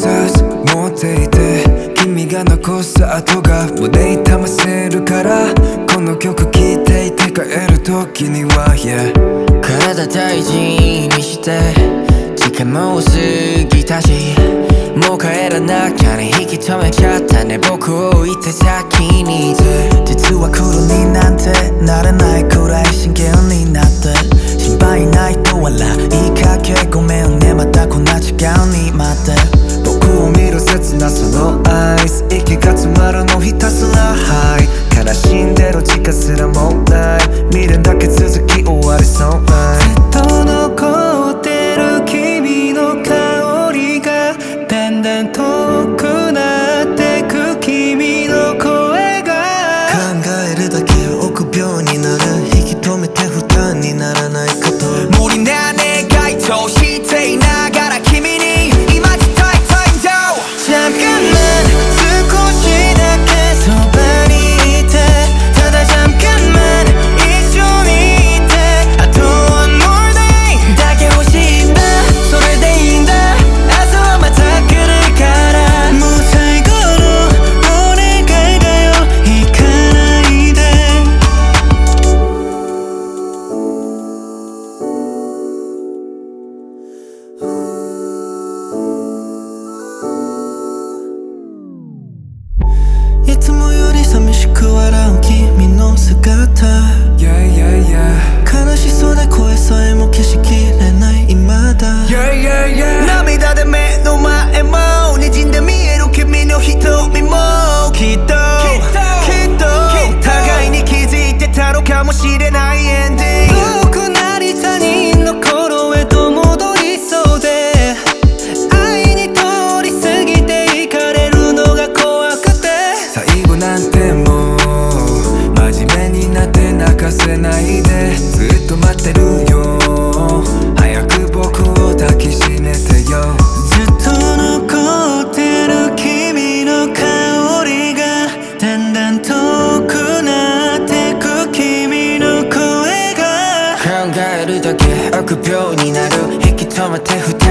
さず持っていて、君が残す跡が胸痛ませるから、この曲聴いていて帰る時には、yeah、 体大事にして時間も過ぎたし、もう帰らなきゃね、引き止めちゃったね、僕を置いて先にいて。 実は黒になんてなれないくらい真剣になって、心配ないと笑いかけ、ごめんねまたこんな時間に待って。 僕を見る切なそのアイス、息が詰まるのひたすらハイ、悲しんでる時間すらもない、未練だけ続き終わりそうない。 ずっと残ってる君の香りがだんだん遠くなってく、君の声が考えるだけ臆病になる、引き止めて負担にならないこと、 無理な願いとしていながら君に今伝えたいんだ。 잠깐만少しだけそばにいて、ただ잠깐만一緒にいて、あとone more dayだけ欲しいんだ、それでいいんだ、明日はまた来るから、もう最後のお願いだよ、行かないで。いつもより寂しく笑う君の姿、 Yeah, yeah, yeah、 悲しそうで声さえも消しきれない未だ、 Yeah, yeah, yeah、 涙で目の前も滲んで見える君の瞳も、きっと互いに気づいてたのかもしれないエンディング。遠くなり他人の頃へと戻りそうで、愛に通り過ぎていかれるのが怖くて、 最後なんてもう真面目になって泣かせないで、ずっと待ってるよ、早く僕を抱きしめてよ。 ずっと残ってる君の香りがだんだん遠くなってく、君の声が考えるだけ臆病になる、引き止めて負担